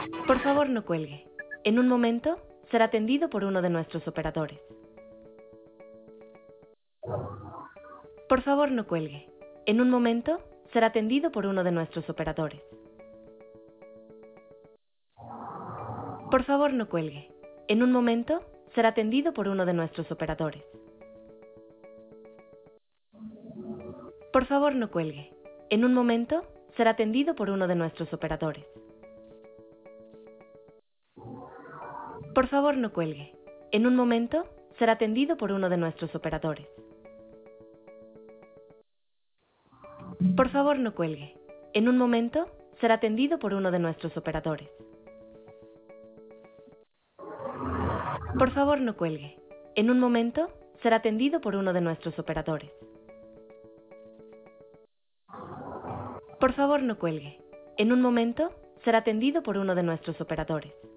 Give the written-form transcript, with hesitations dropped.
Por favor, no cuelgue. En un momento, será atendido por uno de nuestros operadores. Por favor, no cuelgue. En un momento, será atendido por uno de nuestros operadores. Por favor, no cuelgue. En un momento, será atendido por uno de nuestros operadores. Por favor, no cuelgue. En un momento, será atendido por uno de nuestros operadores. Por favor, no cuelgue. En un momento, será atendido por uno de nuestros operadores. Por favor, no cuelgue. En un momento, será atendido por uno de nuestros operadores. Por favor, no cuelgue. En un momento, será atendido por uno de nuestros operadores. Por favor, no cuelgue. En un momento, será atendido por uno de nuestros operadores.